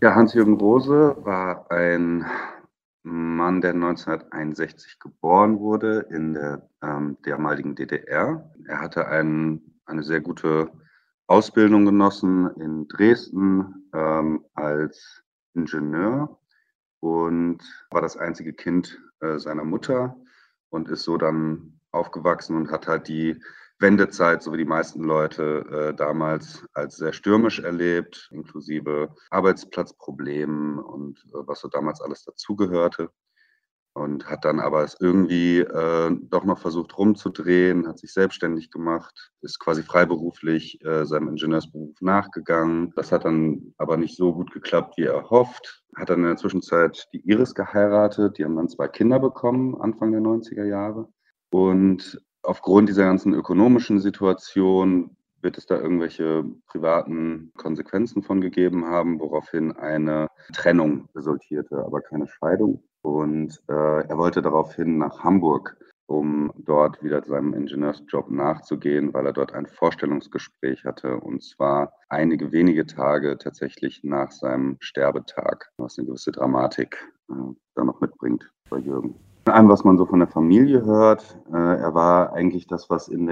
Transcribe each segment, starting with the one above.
Ja, Hans-Jürgen Rose war ein Mann, der 1961 geboren wurde in der damaligen DDR. Er hatte eine sehr gute Ausbildung genossen in Dresden als Ingenieur und war das einzige Kind seiner Mutter und ist so dann aufgewachsen und hat halt die Wendezeit, so wie die meisten Leute damals, als sehr stürmisch erlebt, inklusive Arbeitsplatzproblemen und was so damals alles dazugehörte. Und hat dann aber es irgendwie doch noch versucht rumzudrehen, hat sich selbstständig gemacht, ist quasi freiberuflich seinem Ingenieursberuf nachgegangen. Das hat dann aber nicht so gut geklappt, wie er erhofft. Hat dann in der Zwischenzeit die Iris geheiratet, die haben dann 2 Kinder bekommen, Anfang der 90er Jahre. Und aufgrund dieser ganzen ökonomischen Situation wird es da irgendwelche privaten Konsequenzen von gegeben haben, woraufhin eine Trennung resultierte, aber keine Scheidung. Und er wollte daraufhin nach Hamburg, um dort wieder seinem Ingenieursjob nachzugehen, weil er dort ein Vorstellungsgespräch hatte, und zwar einige wenige Tage tatsächlich nach seinem Sterbetag, was eine gewisse Dramatik da noch mitbringt bei Jürgen. Von allem, was man so von der Familie hört, er war eigentlich das, was in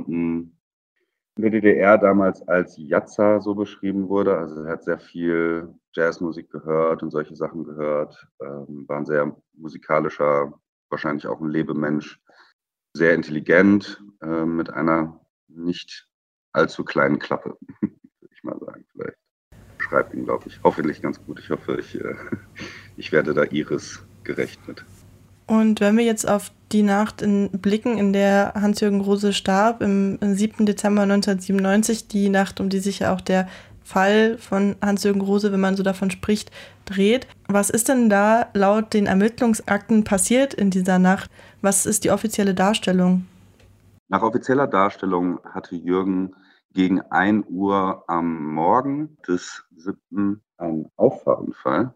der DDR damals als Jatzer so beschrieben wurde. Also er hat sehr viel Jazzmusik gehört und solche Sachen gehört, war ein sehr musikalischer, wahrscheinlich auch ein Lebemensch, sehr intelligent, mit einer nicht allzu kleinen Klappe, würde ich mal sagen. Vielleicht beschreibt ihn, glaube ich, hoffentlich ganz gut. Ich hoffe, ich werde da Iris gerecht mit. Und wenn wir jetzt auf die Nacht blicken, in der Hans-Jürgen Rose starb, im 7. Dezember 1997, die Nacht, um die sich ja auch der Fall von Hans-Jürgen Rose, wenn man so davon spricht, dreht. Was ist denn da laut den Ermittlungsakten passiert in dieser Nacht? Was ist die offizielle Darstellung? Nach offizieller Darstellung hatte Jürgen gegen 1 Uhr am Morgen des 7. einen Auffahrunfall.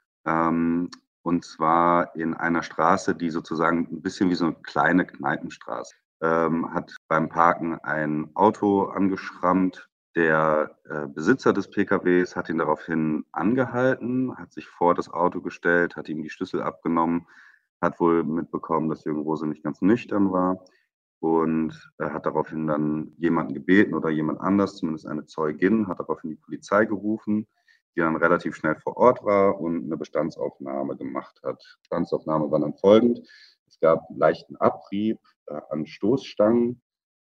Und zwar in einer Straße, die sozusagen ein bisschen wie so eine kleine Kneipenstraße. Hat beim Parken ein Auto angeschrammt. Der Besitzer des PKWs hat ihn daraufhin angehalten, hat sich vor das Auto gestellt, hat ihm die Schlüssel abgenommen, hat wohl mitbekommen, dass Jürgen Rose nicht ganz nüchtern war und hat daraufhin dann jemanden gebeten oder jemand anders, zumindest eine Zeugin, hat daraufhin die Polizei gerufen, die dann relativ schnell vor Ort war und eine Bestandsaufnahme gemacht hat. Die Bestandsaufnahme war dann folgend: Es gab leichten Abrieb an Stoßstangen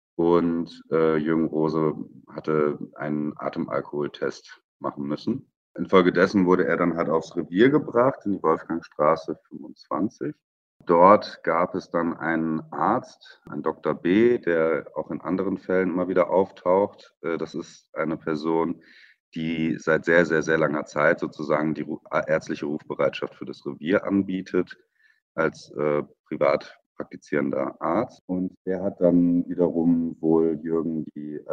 und Jürgen Rose hatte einen Atemalkoholtest machen müssen. Infolgedessen wurde er dann halt aufs Revier gebracht, in die Wolfgangstraße 25. Dort gab es dann einen Arzt, einen Dr. B., der auch in anderen Fällen immer wieder auftaucht. Das ist eine Person, die seit sehr, sehr, sehr langer Zeit sozusagen die ärztliche Rufbereitschaft für das Revier anbietet, als privat praktizierender Arzt. Und der hat dann wiederum wohl Jürgen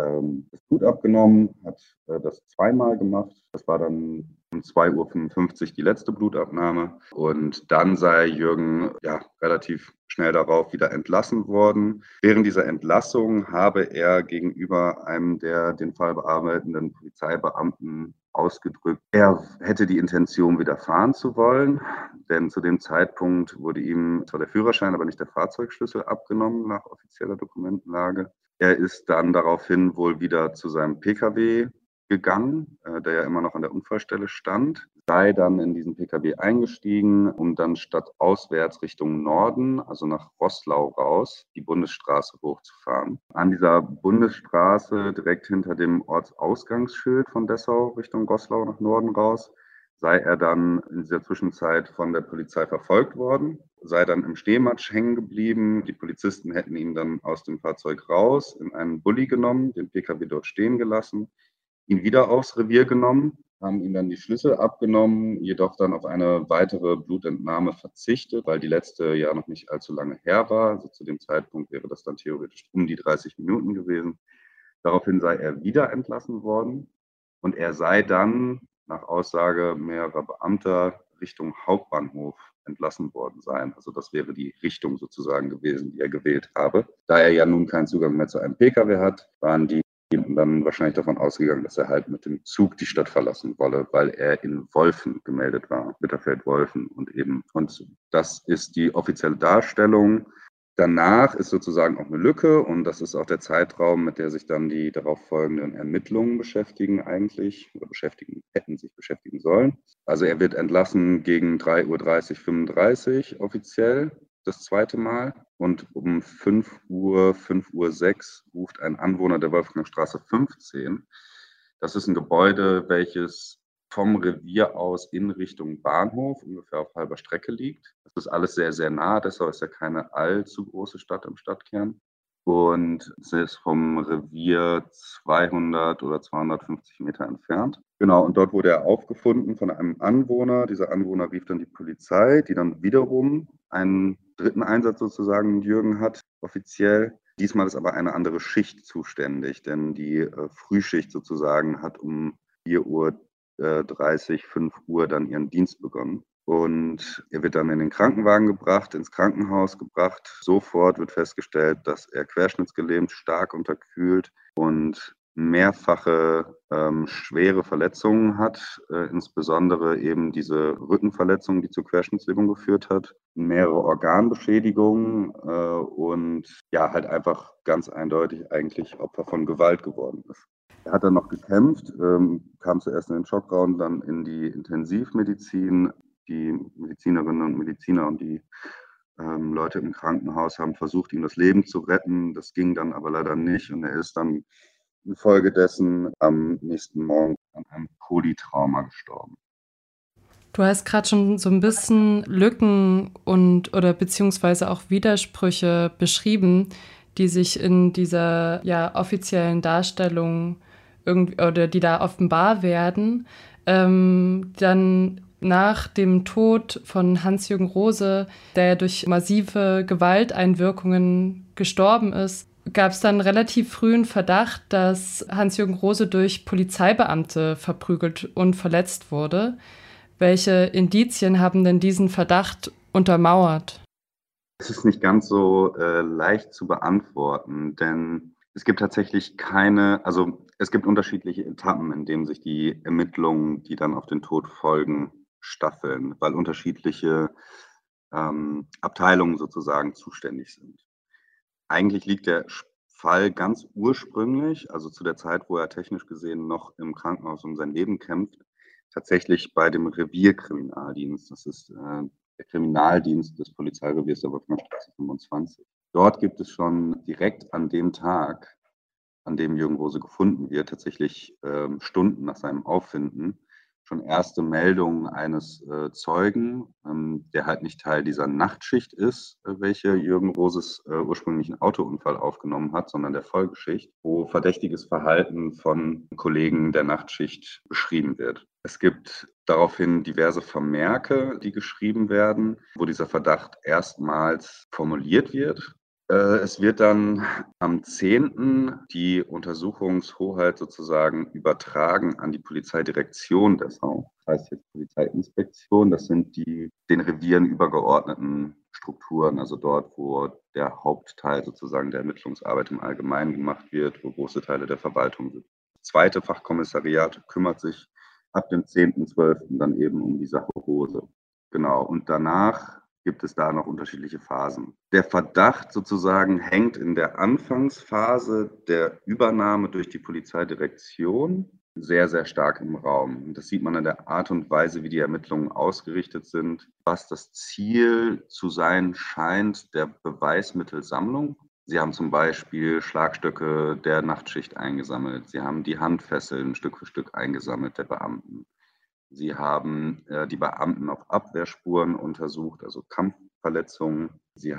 das Blut abgenommen, hat das zweimal gemacht. Das war dann um 2:55 Uhr die letzte Blutabnahme. Und dann sei Jürgen ja relativ schnell darauf wieder entlassen worden. Während dieser Entlassung habe er gegenüber einem der den Fall bearbeitenden Polizeibeamten ausgedrückt, er hätte die Intention, wieder fahren zu wollen, denn zu dem Zeitpunkt wurde ihm zwar der Führerschein, aber nicht der Fahrzeugschlüssel abgenommen nach offizieller Dokumentenlage. Er ist dann daraufhin wohl wieder zu seinem PKW gegangen, der ja immer noch an der Unfallstelle stand, sei dann in diesen PKW eingestiegen, um dann stadtauswärts Richtung Norden, also nach Roßlau raus, die Bundesstraße hochzufahren. An dieser Bundesstraße direkt hinter dem Ortsausgangsschild von Dessau Richtung Goslar nach Norden raus sei er dann in dieser Zwischenzeit von der Polizei verfolgt worden, sei dann im Stehmatsch hängen geblieben. Die Polizisten hätten ihn dann aus dem Fahrzeug raus, in einen Bulli genommen, den PKW dort stehen gelassen, ihn wieder aufs Revier genommen, haben ihm dann die Schlüssel abgenommen, jedoch dann auf eine weitere Blutentnahme verzichtet, weil die letzte ja noch nicht allzu lange her war. Also zu dem Zeitpunkt wäre das dann theoretisch um die 30 Minuten gewesen. Daraufhin sei er wieder entlassen worden und er sei dann nach Aussage mehrerer Beamter Richtung Hauptbahnhof entlassen worden sein. Also das wäre die Richtung sozusagen gewesen, die er gewählt habe. Da er ja nun keinen Zugang mehr zu einem Pkw hat, waren die Und dann wahrscheinlich davon ausgegangen, dass er halt mit dem Zug die Stadt verlassen wolle, weil er in Wolfen gemeldet war, Bitterfeld-Wolfen und das ist die offizielle Darstellung. Danach ist sozusagen auch eine Lücke und das ist auch der Zeitraum, mit der sich dann die darauf folgenden Ermittlungen beschäftigen eigentlich oder hätten sich beschäftigen sollen. Also er wird entlassen gegen 3:30 Uhr 35 offiziell das zweite Mal und um 5:06 Uhr ruft ein Anwohner der Wolfgangstraße 15. Das ist ein Gebäude, welches vom Revier aus in Richtung Bahnhof ungefähr auf halber Strecke liegt. Das ist alles sehr, sehr nah, deshalb ist ja keine allzu große Stadt im Stadtkern. Und es ist vom Revier 200 oder 250 Meter entfernt. Genau, und dort wurde er aufgefunden von einem Anwohner. Dieser Anwohner rief dann die Polizei, die dann wiederum einen dritten Einsatz sozusagen mit Jürgen hat, offiziell. Diesmal ist aber eine andere Schicht zuständig, denn die Frühschicht sozusagen hat um 4:30 Uhr, 5 Uhr dann ihren Dienst begonnen. Und er wird dann in den Krankenwagen gebracht, ins Krankenhaus gebracht. Sofort wird festgestellt, dass er querschnittsgelähmt, stark unterkühlt und mehrfache schwere Verletzungen hat, insbesondere eben diese Rückenverletzung, die zur Querschnittslähmung geführt hat, mehrere Organbeschädigungen und ja, halt einfach ganz eindeutig eigentlich Opfer von Gewalt geworden ist. Er hat dann noch gekämpft, kam zuerst in den Schockraum, dann in die Intensivmedizin. Die Medizinerinnen und Mediziner und die Leute im Krankenhaus haben versucht, ihm das Leben zu retten. Das ging dann aber leider nicht und er ist dann infolgedessen am nächsten Morgen an einem Polytrauma gestorben. Du hast gerade schon so ein bisschen Lücken und oder beziehungsweise auch Widersprüche beschrieben, die sich in dieser offiziellen Darstellung irgendwie oder die da offenbar werden. Dann nach dem Tod von Hans-Jürgen Rose, der durch massive Gewalteinwirkungen gestorben ist, gab es dann relativ frühen Verdacht, dass Hans-Jürgen Rose durch Polizeibeamte verprügelt und verletzt wurde. Welche Indizien haben denn diesen Verdacht untermauert? Es ist nicht ganz so leicht zu beantworten, denn es gibt tatsächlich es gibt unterschiedliche Etappen, in denen sich die Ermittlungen, die dann auf den Tod folgen, staffeln, weil unterschiedliche Abteilungen sozusagen zuständig sind. Eigentlich liegt der Fall ganz ursprünglich, also zu der Zeit, wo er technisch gesehen noch im Krankenhaus um sein Leben kämpft, tatsächlich bei dem Revierkriminaldienst. Das ist der Kriminaldienst des Polizeireviers der Wolfgangstraße 25. Dort gibt es schon direkt an dem Tag, an dem Jürgen Rose gefunden wird, tatsächlich Stunden nach seinem Auffinden, schon erste Meldungen eines Zeugen, der halt nicht Teil dieser Nachtschicht ist, welche Jürgen Roses ursprünglichen Autounfall aufgenommen hat, sondern der Folgeschicht, wo verdächtiges Verhalten von Kollegen der Nachtschicht beschrieben wird. Es gibt daraufhin diverse Vermerke, die geschrieben werden, wo dieser Verdacht erstmals formuliert wird. Es wird dann am 10. die Untersuchungshoheit sozusagen übertragen an die Polizeidirektion Dessau. Das heißt jetzt Polizeiinspektion. Das sind die den Revieren übergeordneten Strukturen, also dort, wo der Hauptteil sozusagen der Ermittlungsarbeit im Allgemeinen gemacht wird, wo große Teile der Verwaltung sind. Das zweite Fachkommissariat kümmert sich ab dem 10.12. dann eben um die Sache Rose. Genau, und danach gibt es da noch unterschiedliche Phasen. Der Verdacht sozusagen hängt in der Anfangsphase der Übernahme durch die Polizeidirektion sehr, sehr stark im Raum. Und das sieht man an der Art und Weise, wie die Ermittlungen ausgerichtet sind, was das Ziel zu sein scheint der Beweismittelsammlung. Sie haben zum Beispiel Schlagstöcke der Nachtschicht eingesammelt. Sie haben die Handfesseln Stück für Stück eingesammelt der Beamten. Sie haben die Beamten auf Abwehrspuren untersucht, also Kampfverletzungen. Sie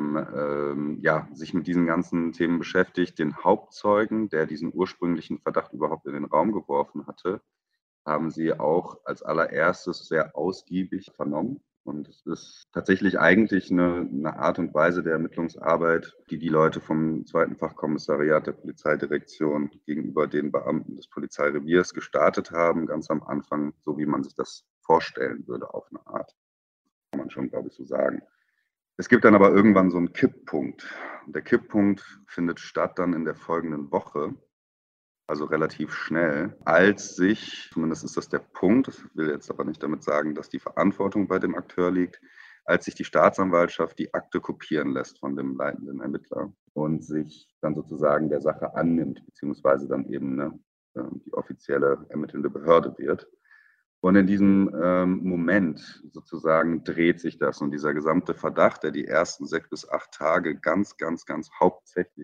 haben sich mit diesen ganzen Themen beschäftigt. Den Hauptzeugen, der diesen ursprünglichen Verdacht überhaupt in den Raum geworfen hatte, haben sie auch als allererstes sehr ausgiebig vernommen. Und es ist tatsächlich eigentlich eine Art und Weise der Ermittlungsarbeit, die die Leute vom zweiten Fachkommissariat der Polizeidirektion gegenüber den Beamten des Polizeireviers gestartet haben, ganz am Anfang, so wie man sich das vorstellen würde, auf eine Art. Kann man schon, glaube ich, so sagen. Es gibt dann aber irgendwann so einen Kipppunkt. Und der Kipppunkt findet statt dann in der folgenden Woche. also relativ schnell, als sich, zumindest ist das der Punkt, das will jetzt aber nicht damit sagen, dass die Verantwortung bei dem Akteur liegt, als sich die Staatsanwaltschaft die Akte kopieren lässt von dem leitenden Ermittler und sich dann sozusagen der Sache annimmt, beziehungsweise dann eben die offizielle ermittelnde Behörde wird. Und in diesem Moment sozusagen dreht sich das und dieser gesamte Verdacht, der die ersten 6 bis 8 Tage ganz, ganz, ganz hauptsächlich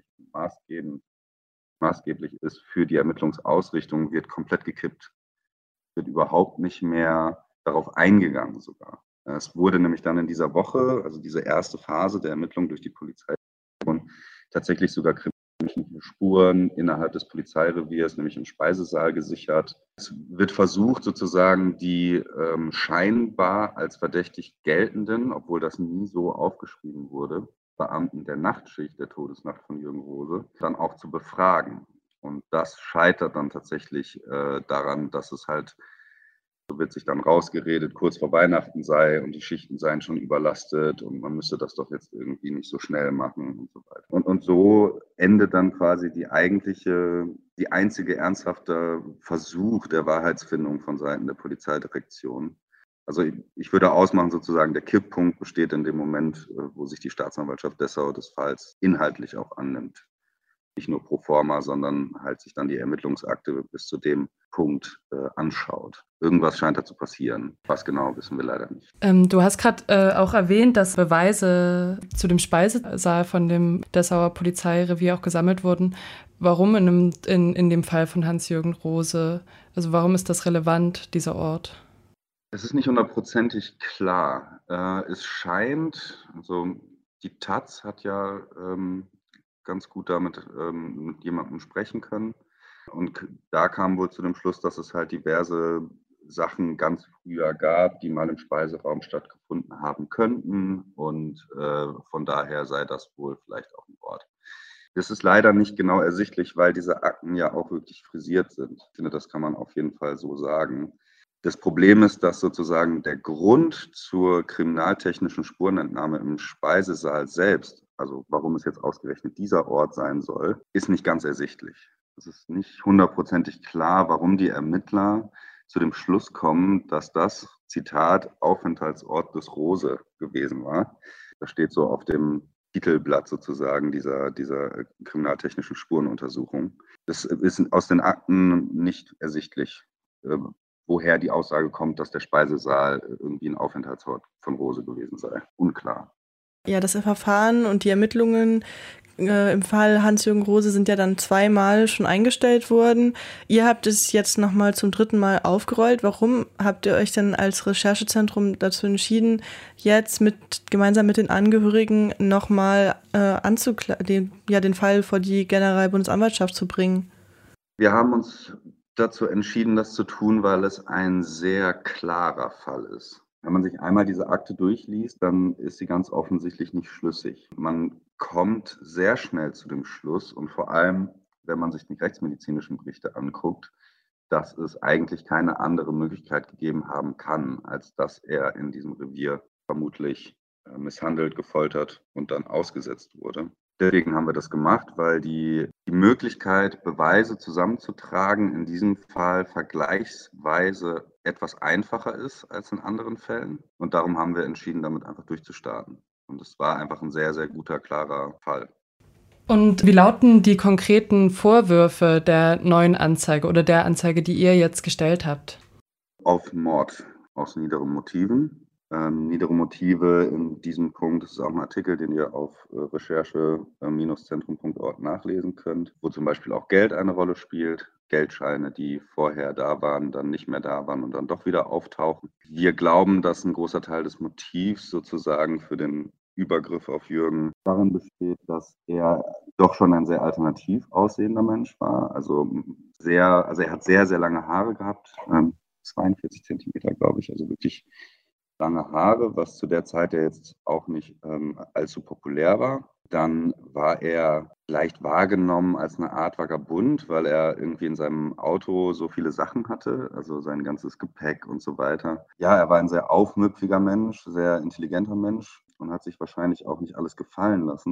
maßgeblich ist für die Ermittlungsausrichtung, wird komplett gekippt. Wird überhaupt nicht mehr darauf eingegangen sogar. Es wurde nämlich dann in dieser Woche, also diese erste Phase der Ermittlung durch die Polizei, tatsächlich sogar kriminelle Spuren innerhalb des Polizeireviers, nämlich im Speisesaal, gesichert. Es wird versucht, sozusagen die scheinbar als verdächtig geltenden, obwohl das nie so aufgeschrieben wurde, Beamten der Nachtschicht, der Todesnacht von Jürgen Rose, dann auch zu befragen. Und das scheitert dann tatsächlich daran, dass es halt, so wird sich dann rausgeredet, kurz vor Weihnachten sei und die Schichten seien schon überlastet und man müsse das doch jetzt irgendwie nicht so schnell machen und so weiter. Und so endet dann quasi die einzige ernsthafte Versuch der Wahrheitsfindung von Seiten der Polizeidirektion. Also ich würde ausmachen, sozusagen, der Kipppunkt besteht in dem Moment, wo sich die Staatsanwaltschaft Dessau des Falls inhaltlich auch annimmt. Nicht nur pro forma, sondern halt sich dann die Ermittlungsakte bis zu dem Punkt anschaut. Irgendwas scheint da zu passieren. Was genau, wissen wir leider nicht. Du hast gerade auch erwähnt, dass Beweise zu dem Speisesaal von dem Dessauer Polizeirevier auch gesammelt wurden. Warum in dem Fall von Hans-Jürgen Rose? Also warum ist das relevant, dieser Ort? Es ist nicht hundertprozentig klar. Es scheint, also die taz hat ja ganz gut damit mit jemandem sprechen können. Und da kam wohl zu dem Schluss, dass es halt diverse Sachen ganz früher gab, die mal im Speiseraum stattgefunden haben könnten. Und von daher sei das wohl vielleicht auch ein Ort. Das ist leider nicht genau ersichtlich, weil diese Akten ja auch wirklich frisiert sind. Ich finde, das kann man auf jeden Fall so sagen. Das Problem ist, dass sozusagen der Grund zur kriminaltechnischen Spurenentnahme im Speisesaal selbst, also warum es jetzt ausgerechnet dieser Ort sein soll, ist nicht ganz ersichtlich. Es ist nicht hundertprozentig klar, warum die Ermittler zu dem Schluss kommen, dass das, Zitat, Aufenthaltsort des Rose gewesen war. Das steht so auf dem Titelblatt sozusagen dieser kriminaltechnischen Spurenuntersuchung. Das ist aus den Akten nicht ersichtlich, woher die Aussage kommt, dass der Speisesaal irgendwie ein Aufenthaltsort von Rose gewesen sei. Unklar. Ja, das Verfahren und die Ermittlungen im Fall Hans-Jürgen Rose sind ja dann 2-mal schon eingestellt worden. Ihr habt es jetzt nochmal zum 3. Mal aufgerollt. Warum habt ihr euch denn als Recherchezentrum dazu entschieden, jetzt gemeinsam mit den Angehörigen nochmal den Fall vor die Generalbundesanwaltschaft zu bringen? Wir haben uns dazu entschieden, das zu tun, weil es ein sehr klarer Fall ist. Wenn man sich einmal diese Akte durchliest, dann ist sie ganz offensichtlich nicht schlüssig. Man kommt sehr schnell zu dem Schluss und vor allem, wenn man sich die rechtsmedizinischen Berichte anguckt, dass es eigentlich keine andere Möglichkeit gegeben haben kann, als dass er in diesem Revier vermutlich misshandelt, gefoltert und dann ausgesetzt wurde. Deswegen haben wir das gemacht, weil die Möglichkeit, Beweise zusammenzutragen, in diesem Fall vergleichsweise etwas einfacher ist als in anderen Fällen. Und darum haben wir entschieden, damit einfach durchzustarten. Und es war einfach ein sehr, sehr guter, klarer Fall. Und wie lauten die konkreten Vorwürfe der neuen Anzeige oder der Anzeige, die ihr jetzt gestellt habt? Auf Mord aus niederen Motiven. Niedere Motive in diesem Punkt, das ist auch ein Artikel, den ihr auf recherche-zentrum.org nachlesen könnt, wo zum Beispiel auch Geld eine Rolle spielt. Geldscheine, die vorher da waren, dann nicht mehr da waren und dann doch wieder auftauchen. Wir glauben, dass ein großer Teil des Motivs sozusagen für den Übergriff auf Jürgen darin besteht, dass er doch schon ein sehr alternativ aussehender Mensch war. Also er hat sehr, sehr lange Haare gehabt, 42 Zentimeter, glaube ich, also wirklich lange Haare, was zu der Zeit ja jetzt auch nicht allzu populär war. Dann war er leicht wahrgenommen als eine Art Vagabund, weil er irgendwie in seinem Auto so viele Sachen hatte, also sein ganzes Gepäck und so weiter. Ja, er war ein sehr aufmüpfiger Mensch, sehr intelligenter Mensch und hat sich wahrscheinlich auch nicht alles gefallen lassen.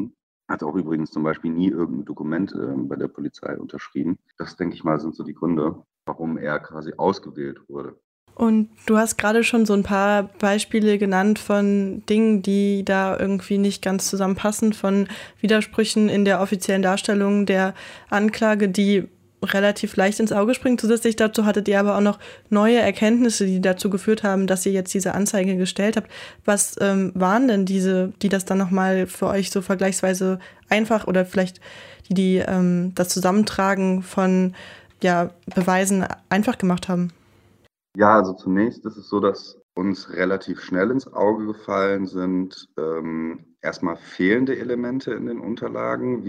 Hat auch übrigens zum Beispiel nie irgendein Dokument bei der Polizei unterschrieben. Das, denke ich mal, sind so die Gründe, warum er quasi ausgewählt wurde. Und du hast gerade schon so ein paar Beispiele genannt von Dingen, die da irgendwie nicht ganz zusammenpassen, von Widersprüchen in der offiziellen Darstellung der Anklage, die relativ leicht ins Auge springen. Zusätzlich dazu hattet ihr aber auch noch neue Erkenntnisse, die dazu geführt haben, dass ihr jetzt diese Anzeige gestellt habt. Was waren denn diese, die das dann nochmal für euch so vergleichsweise einfach oder vielleicht die das Zusammentragen von Beweisen einfach gemacht haben? Ja, also zunächst ist es so, dass uns relativ schnell ins Auge gefallen sind erstmal fehlende Elemente in den Unterlagen,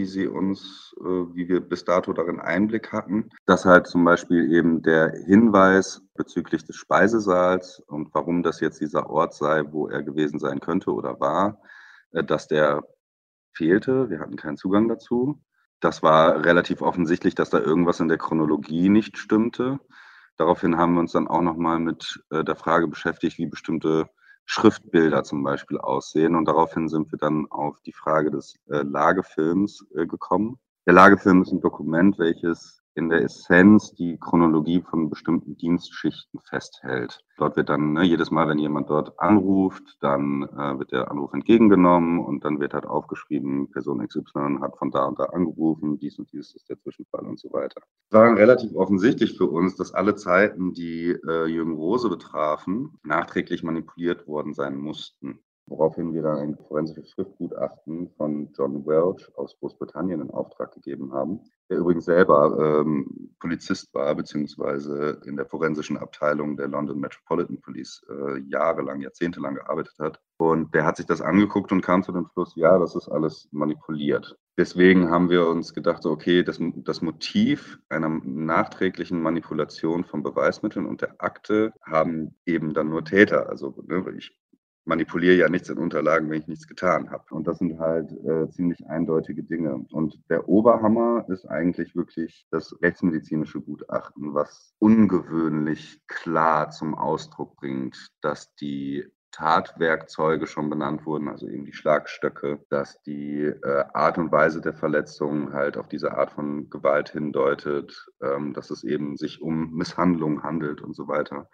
wie wir bis dato darin Einblick hatten. Dass halt zum Beispiel eben der Hinweis bezüglich des Speisesaals und warum das jetzt dieser Ort sei, wo er gewesen sein könnte oder war, dass der fehlte. Wir hatten keinen Zugang dazu. Das war relativ offensichtlich, dass da irgendwas in der Chronologie nicht stimmte. Daraufhin haben wir uns dann auch nochmal mit der Frage beschäftigt, wie bestimmte Schriftbilder zum Beispiel aussehen. Und daraufhin sind wir dann auf die Frage des Lagefilms gekommen. Der Lagefilm ist ein Dokument, welches in der Essenz die Chronologie von bestimmten Dienstschichten festhält. Dort wird dann jedes Mal, wenn jemand dort anruft, dann wird der Anruf entgegengenommen und dann wird halt aufgeschrieben, Person XY hat von da und da angerufen, dies und dies ist der Zwischenfall und so weiter. Es war relativ offensichtlich für uns, dass alle Zeiten, die Jürgen Rose betrafen, nachträglich manipuliert worden sein mussten. Woraufhin wir dann ein forensisches Schriftgutachten von John Welch aus Großbritannien in Auftrag gegeben haben, der übrigens selber Polizist war, beziehungsweise in der forensischen Abteilung der London Metropolitan Police jahrzehntelang gearbeitet hat. Und der hat sich das angeguckt und kam zu dem Schluss, ja, das ist alles manipuliert. Deswegen haben wir uns gedacht, okay, das Motiv einer nachträglichen Manipulation von Beweismitteln und der Akte haben eben dann nur Täter. Also ich manipuliere ja nichts in Unterlagen, wenn ich nichts getan habe. Und das sind halt ziemlich eindeutige Dinge. Und der Oberhammer ist eigentlich wirklich das rechtsmedizinische Gutachten, was ungewöhnlich klar zum Ausdruck bringt, dass die Tatwerkzeuge schon benannt wurden, also eben die Schlagstöcke, dass die Art und Weise der Verletzung halt auf diese Art von Gewalt hindeutet, dass es eben sich um Misshandlung handelt und so weiter.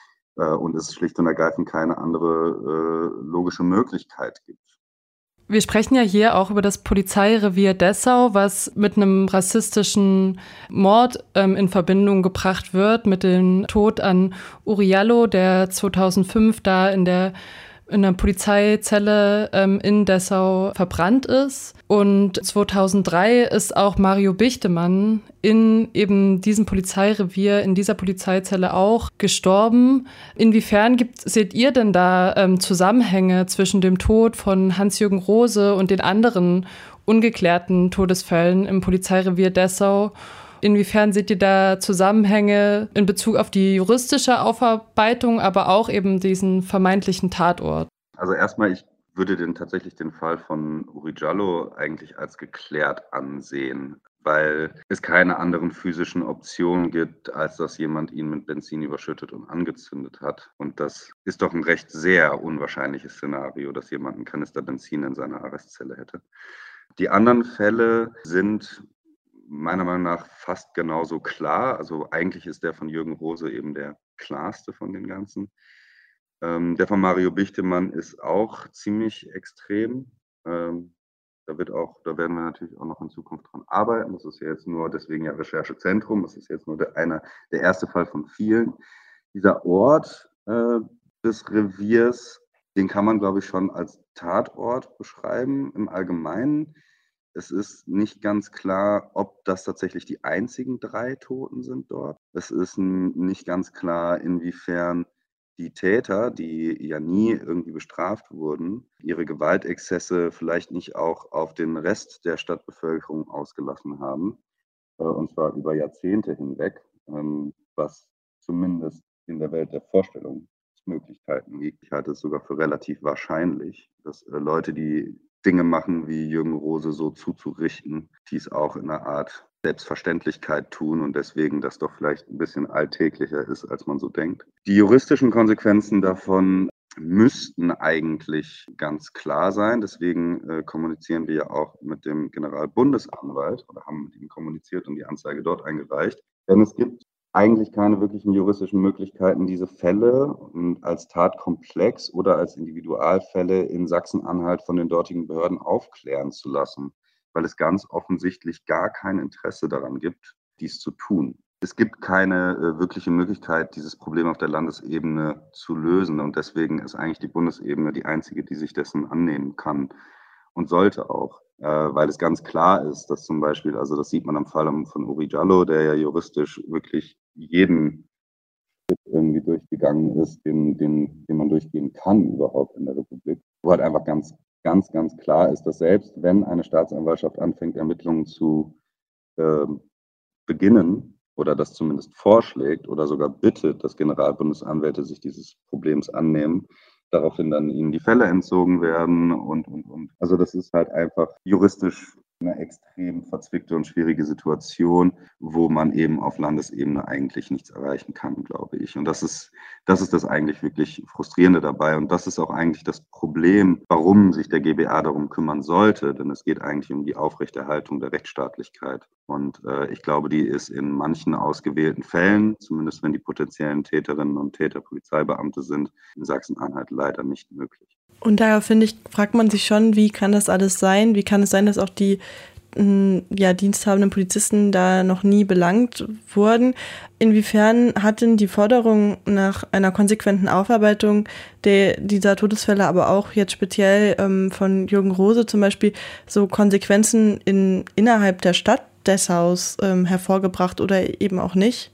Und es schlicht und ergreifend keine andere logische Möglichkeit gibt. Wir sprechen ja hier auch über das Polizeirevier Dessau, was mit einem rassistischen Mord in Verbindung gebracht wird, mit dem Tod an Uriallo, der 2005 da in der Polizeizelle in Dessau verbrannt ist. Und 2003 ist auch Mario Bichtemann in eben diesem Polizeirevier, in dieser Polizeizelle auch gestorben. Inwiefern seht ihr denn da Zusammenhänge zwischen dem Tod von Hans-Jürgen Rose und den anderen ungeklärten Todesfällen im Polizeirevier Dessau? Inwiefern seht ihr da Zusammenhänge in Bezug auf die juristische Aufarbeitung, aber auch eben diesen vermeintlichen Tatort? Also erstmal, ich würde tatsächlich den Fall von Uriallo eigentlich als geklärt ansehen, weil es keine anderen physischen Optionen gibt, als dass jemand ihn mit Benzin überschüttet und angezündet hat. Und das ist doch ein recht sehr unwahrscheinliches Szenario, dass jemand einen Kanister Benzin in seiner Arrestzelle hätte. Die anderen Fälle sind meiner Meinung nach fast genauso klar. Also eigentlich ist der von Jürgen Rose eben der klarste von den ganzen. Der von Mario Bichtemann ist auch ziemlich extrem. Da werden wir natürlich auch noch in Zukunft dran arbeiten. Das ist ja jetzt nur, deswegen ja Recherchezentrum, das ist jetzt nur der erste Fall von vielen. Dieser Ort des Reviers, den kann man, glaube ich, schon als Tatort beschreiben im Allgemeinen. Es ist nicht ganz klar, ob das tatsächlich die einzigen 3 Toten sind dort. Es ist nicht ganz klar, inwiefern die Täter, die ja nie irgendwie bestraft wurden, ihre Gewaltexzesse vielleicht nicht auch auf den Rest der Stadtbevölkerung ausgelassen haben, und zwar über Jahrzehnte hinweg, was zumindest in der Welt der Vorstellungsmöglichkeiten liegt. Ich halte es sogar für relativ wahrscheinlich, dass Leute, die Dinge machen wie Jürgen Rose so zuzurichten, dies auch in einer Art Selbstverständlichkeit tun und deswegen das doch vielleicht ein bisschen alltäglicher ist, als man so denkt. Die juristischen Konsequenzen davon müssten eigentlich ganz klar sein. Deswegen kommunizieren wir ja auch mit dem Generalbundesanwalt oder haben mit ihm kommuniziert und die Anzeige dort eingereicht. Denn es gibt eigentlich keine wirklichen juristischen Möglichkeiten, diese Fälle als Tatkomplex oder als Individualfälle in Sachsen-Anhalt von den dortigen Behörden aufklären zu lassen, weil es ganz offensichtlich gar kein Interesse daran gibt, dies zu tun. Es gibt keine wirkliche Möglichkeit, dieses Problem auf der Landesebene zu lösen. Und deswegen ist eigentlich die Bundesebene die einzige, die sich dessen annehmen kann und sollte auch. Weil es ganz klar ist, dass zum Beispiel, also das sieht man am Fall von Uri Jallo, der ja juristisch wirklich jeden Schritt irgendwie durchgegangen ist, den man durchgehen kann überhaupt in der Republik, wo halt einfach ganz klar ist, dass selbst wenn eine Staatsanwaltschaft anfängt, Ermittlungen zu beginnen oder das zumindest vorschlägt oder sogar bittet, dass Generalbundesanwälte sich dieses Problems annehmen, daraufhin dann ihnen die Fälle entzogen werden und. Also das ist halt einfach juristisch eine extrem verzwickte und schwierige Situation, wo man eben auf Landesebene eigentlich nichts erreichen kann, glaube ich. Und das ist das eigentlich wirklich Frustrierende dabei. Und das ist auch eigentlich das Problem, warum sich der GBA darum kümmern sollte. Denn es geht eigentlich um die Aufrechterhaltung der Rechtsstaatlichkeit. Und ich glaube, die ist in manchen ausgewählten Fällen, zumindest wenn die potenziellen Täterinnen und Täter Polizeibeamte sind, in Sachsen-Anhalt leider nicht möglich. Und daher finde ich, fragt man sich schon, wie kann das alles sein? Wie kann es sein, dass auch die diensthabenden Polizisten da noch nie belangt wurden? Inwiefern hat denn die Forderung nach einer konsequenten Aufarbeitung dieser Todesfälle, aber auch jetzt speziell von Jürgen Rose zum Beispiel, so Konsequenzen innerhalb der Stadt Dessaus hervorgebracht oder eben auch nicht?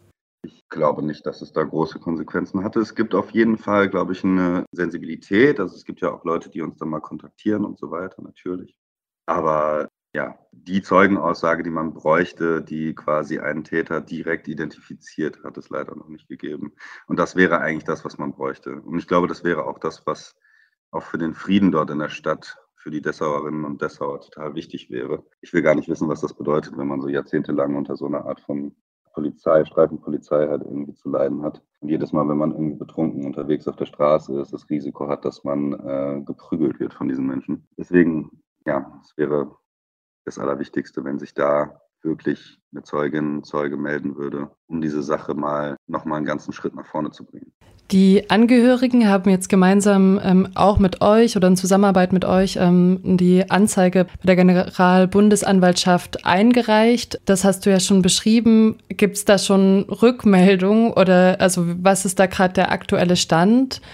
Ich glaube nicht, dass es da große Konsequenzen hatte. Es gibt auf jeden Fall, glaube ich, eine Sensibilität. Also es gibt ja auch Leute, die uns dann mal kontaktieren und so weiter, natürlich. Aber ja, die Zeugenaussage, die man bräuchte, die quasi einen Täter direkt identifiziert, hat es leider noch nicht gegeben. Und das wäre eigentlich das, was man bräuchte. Und ich glaube, das wäre auch das, was auch für den Frieden dort in der Stadt, für die Dessauerinnen und Dessauer total wichtig wäre. Ich will gar nicht wissen, was das bedeutet, wenn man so jahrzehntelang unter so einer Art von Streifenpolizei halt irgendwie zu leiden hat. Und jedes Mal, wenn man irgendwie betrunken unterwegs auf der Straße ist, das Risiko hat, dass man geprügelt wird von diesen Menschen. Deswegen, ja, es wäre das Allerwichtigste, wenn sich da wirklich eine Zeugin, Zeuge melden würde, um diese Sache nochmal einen ganzen Schritt nach vorne zu bringen. Die Angehörigen haben jetzt gemeinsam auch mit euch oder in Zusammenarbeit mit euch die Anzeige bei der Generalbundesanwaltschaft eingereicht. Das hast du ja schon beschrieben. Gibt es da schon Rückmeldungen oder also was ist da gerade der aktuelle Stand?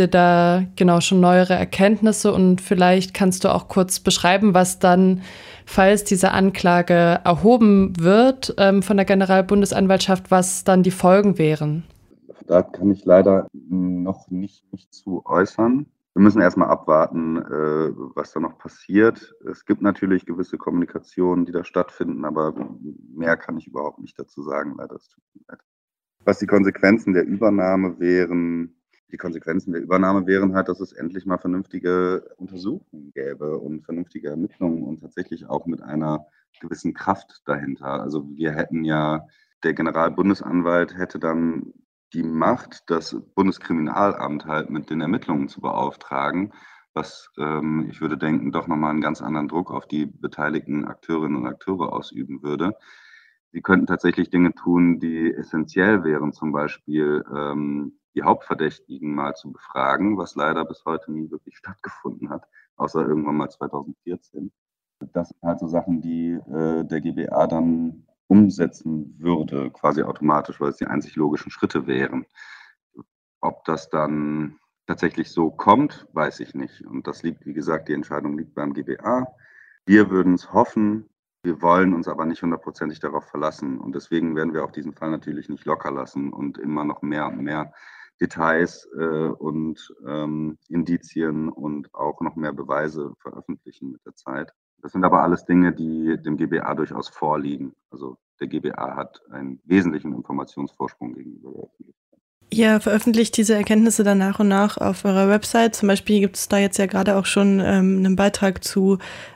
Da genau schon neuere Erkenntnisse und vielleicht kannst du auch kurz beschreiben, was dann, falls diese Anklage erhoben wird von der Generalbundesanwaltschaft, was dann die Folgen wären. Da kann ich leider noch nicht mich zu äußern. Wir müssen erstmal abwarten, was da noch passiert. Es gibt natürlich gewisse Kommunikationen, die da stattfinden, aber mehr kann ich überhaupt nicht dazu sagen, leider. Es tut mir leid. Was die Konsequenzen der Übernahme wären, halt, dass es endlich mal vernünftige Untersuchungen gäbe und vernünftige Ermittlungen und tatsächlich auch mit einer gewissen Kraft dahinter. Also der Generalbundesanwalt hätte dann die Macht, das Bundeskriminalamt halt mit den Ermittlungen zu beauftragen, was, ich würde denken, doch nochmal einen ganz anderen Druck auf die beteiligten Akteurinnen und Akteure ausüben würde. Sie könnten tatsächlich Dinge tun, die essentiell wären, zum Beispiel die Hauptverdächtigen mal zu befragen, was leider bis heute nie wirklich stattgefunden hat, außer irgendwann mal 2014. Das sind halt so Sachen, die der GBA dann umsetzen würde, quasi automatisch, weil es die einzig logischen Schritte wären. Ob das dann tatsächlich so kommt, weiß ich nicht. Und das liegt, wie gesagt, die Entscheidung liegt beim GBA. Wir würden es hoffen, wir wollen uns aber nicht hundertprozentig darauf verlassen. Und deswegen werden wir auch diesen Fall natürlich nicht locker lassen und immer noch mehr und mehr Details und Indizien und auch noch mehr Beweise veröffentlichen mit der Zeit. Das sind aber alles Dinge, die dem GBA durchaus vorliegen. Also der GBA hat einen wesentlichen Informationsvorsprung gegenüber der Öffentlichkeit. Ihr veröffentlicht diese Erkenntnisse dann nach und nach auf eurer Website. Zum Beispiel gibt es da jetzt ja gerade auch schon einen Beitrag zu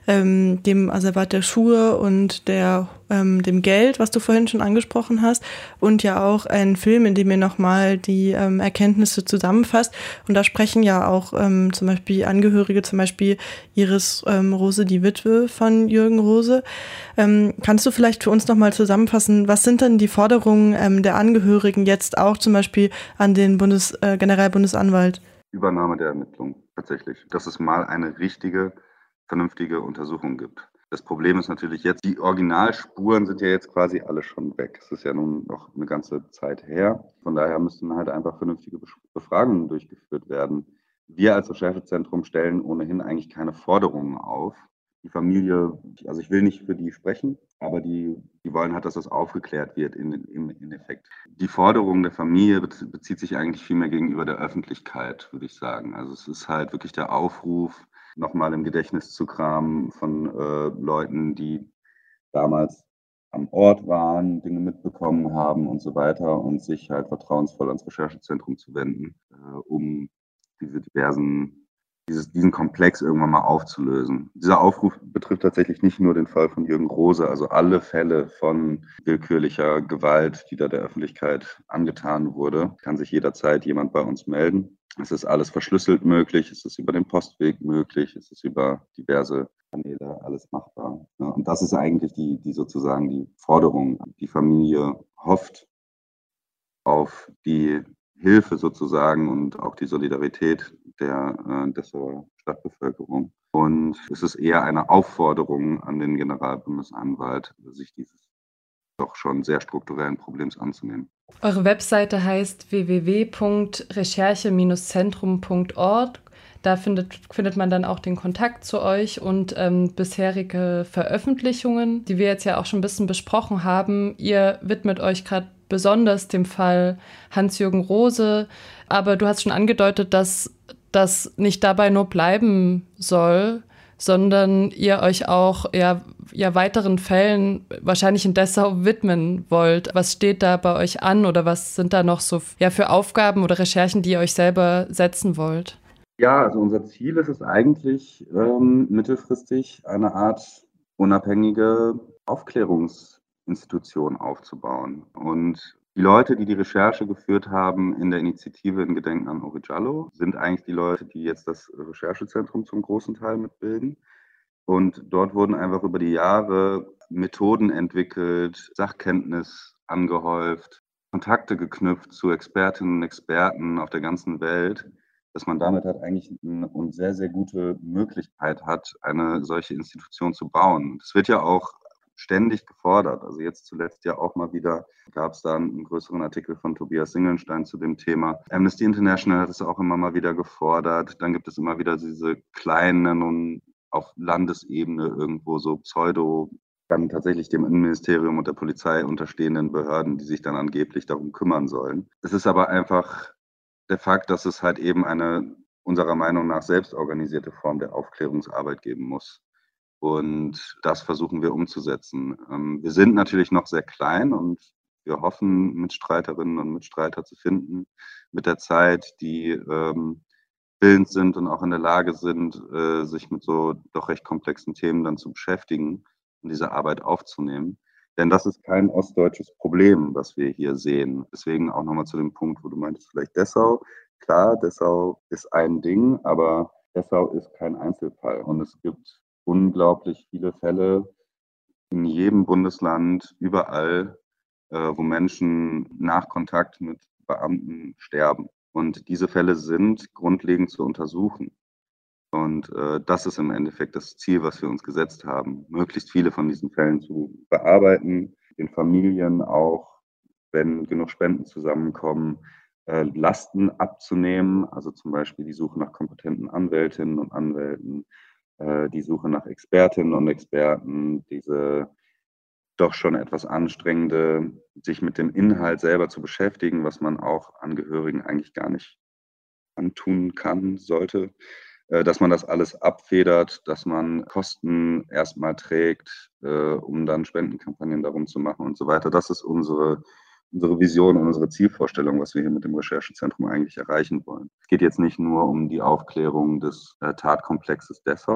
dem Asservat der Schuhe und dem Geld, was du vorhin schon angesprochen hast, und ja auch ein Film, in dem ihr nochmal die Erkenntnisse zusammenfasst. Und da sprechen ja auch zum Beispiel Angehörige, zum Beispiel Iris Rose, die Witwe von Jürgen Rose. Kannst du vielleicht für uns nochmal zusammenfassen, was sind denn die Forderungen der Angehörigen jetzt auch zum Beispiel an den Generalbundesanwalt? Übernahme der Ermittlungen, tatsächlich. Dass es mal eine richtige, vernünftige Untersuchung gibt. Das Problem ist natürlich jetzt, die Originalspuren sind ja jetzt quasi alle schon weg. Es ist ja nun noch eine ganze Zeit her. Von daher müssten halt einfach vernünftige Befragungen durchgeführt werden. Wir als Recherchezentrum stellen ohnehin eigentlich keine Forderungen auf. Die Familie, also ich will nicht für die sprechen, aber die wollen halt, dass das aufgeklärt wird im Effekt. Die Forderung der Familie bezieht sich eigentlich vielmehr gegenüber der Öffentlichkeit, würde ich sagen. Also es ist halt wirklich der Aufruf, nochmal im Gedächtnis zu kramen von Leuten, die damals am Ort waren, Dinge mitbekommen haben und so weiter und sich halt vertrauensvoll ans Recherchezentrum zu wenden, um diesen Komplex irgendwann mal aufzulösen. Dieser Aufruf betrifft tatsächlich nicht nur den Fall von Jürgen Rose, also alle Fälle von willkürlicher Gewalt, die da der Öffentlichkeit angetan wurde, kann sich jederzeit jemand bei uns melden. Es ist alles verschlüsselt möglich, es ist über den Postweg möglich, es ist über diverse Kanäle alles machbar. Ja, und das ist eigentlich die sozusagen die Forderung. Die Familie hofft auf die Hilfe sozusagen und auch die Solidarität der Dessauer Stadtbevölkerung. Und es ist eher eine Aufforderung an den Generalbundesanwalt, sich dieses doch schon sehr strukturellen Problems anzunehmen. Eure Webseite heißt www.recherche-zentrum.org. Da findet man dann auch den Kontakt zu euch und bisherige Veröffentlichungen, die wir jetzt ja auch schon ein bisschen besprochen haben. Ihr widmet euch gerade besonders dem Fall Hans-Jürgen Rose, aber du hast schon angedeutet, dass das nicht dabei nur bleiben soll, sondern ihr euch auch weiteren Fällen wahrscheinlich in Dessau widmen wollt. Was steht da bei euch an oder was sind da noch so für Aufgaben oder Recherchen, die ihr euch selber setzen wollt? Ja, also unser Ziel ist es eigentlich, mittelfristig eine Art unabhängige Aufklärungsinstitution aufzubauen. Und die Leute, die Recherche geführt haben in der Initiative in Gedenken an Uri Jallo, sind eigentlich die Leute, die jetzt das Recherchezentrum zum großen Teil mitbilden. Und dort wurden einfach über die Jahre Methoden entwickelt, Sachkenntnis angehäuft, Kontakte geknüpft zu Expertinnen und Experten auf der ganzen Welt, dass man damit halt eigentlich eine sehr, sehr gute Möglichkeit hat, eine solche Institution zu bauen. Das wird ja auch ständig gefordert. Also jetzt zuletzt ja auch mal wieder gab es da einen größeren Artikel von Tobias Singelstein zu dem Thema. Amnesty International hat es auch immer mal wieder gefordert. Dann gibt es immer wieder diese kleinen und auf Landesebene irgendwo so dann tatsächlich dem Innenministerium und der Polizei unterstehenden Behörden, die sich dann angeblich darum kümmern sollen. Es ist aber einfach der Fakt, dass es halt eben eine unserer Meinung nach selbstorganisierte Form der Aufklärungsarbeit geben muss. Und das versuchen wir umzusetzen. Wir sind natürlich noch sehr klein und wir hoffen, Mitstreiterinnen und Mitstreiter zu finden mit der Zeit, die willens sind und auch in der Lage sind, sich mit so doch recht komplexen Themen dann zu beschäftigen und diese Arbeit aufzunehmen. Denn das ist kein ostdeutsches Problem, was wir hier sehen. Deswegen auch nochmal zu dem Punkt, wo du meintest, vielleicht Dessau. Klar, Dessau ist ein Ding, aber Dessau ist kein Einzelfall. Und es gibt unglaublich viele Fälle in jedem Bundesland, überall, wo Menschen nach Kontakt mit Beamten sterben. Und diese Fälle sind grundlegend zu untersuchen. Und das ist im Endeffekt das Ziel, was wir uns gesetzt haben, möglichst viele von diesen Fällen zu bearbeiten, den Familien auch, wenn genug Spenden zusammenkommen, Lasten abzunehmen, also zum Beispiel die Suche nach kompetenten Anwältinnen und Anwälten, die Suche nach Expertinnen und Experten, diese doch schon etwas anstrengende, sich mit dem Inhalt selber zu beschäftigen, was man auch Angehörigen eigentlich gar nicht antun kann, sollte, dass man das alles abfedert, dass man Kosten erstmal trägt, um dann Spendenkampagnen darum zu machen und so weiter. Das ist unsere Vision und unsere Zielvorstellung, was wir hier mit dem Recherchezentrum eigentlich erreichen wollen. Es geht jetzt nicht nur um die Aufklärung des Tatkomplexes Dessau,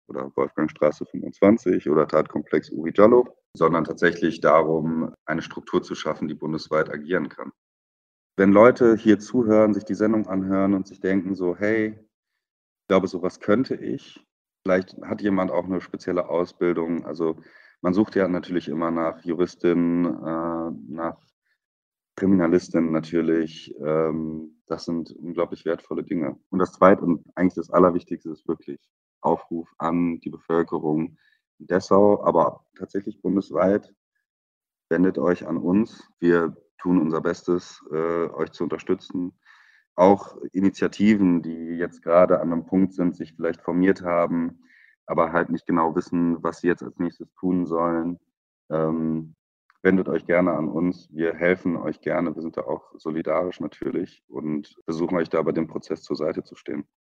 oder Wolfgangstraße 25 oder Tatkomplex Uri Jallo, sondern tatsächlich darum, eine Struktur zu schaffen, die bundesweit agieren kann. Wenn Leute hier zuhören, sich die Sendung anhören und sich denken so, hey, ich glaube, sowas könnte ich. Vielleicht hat jemand auch eine spezielle Ausbildung. Also man sucht ja natürlich immer nach Juristinnen, nach Kriminalistinnen natürlich. Das sind unglaublich wertvolle Dinge. Und das Zweite und eigentlich das Allerwichtigste ist wirklich Aufruf an die Bevölkerung in Dessau, aber tatsächlich bundesweit. Wendet euch an uns. Wir tun unser Bestes, euch zu unterstützen. Auch Initiativen, die jetzt gerade an einem Punkt sind, sich vielleicht formiert haben, aber halt nicht genau wissen, was sie jetzt als nächstes tun sollen. Wendet euch gerne an uns. Wir helfen euch gerne. Wir sind da auch solidarisch natürlich und versuchen euch da bei dem Prozess zur Seite zu stehen.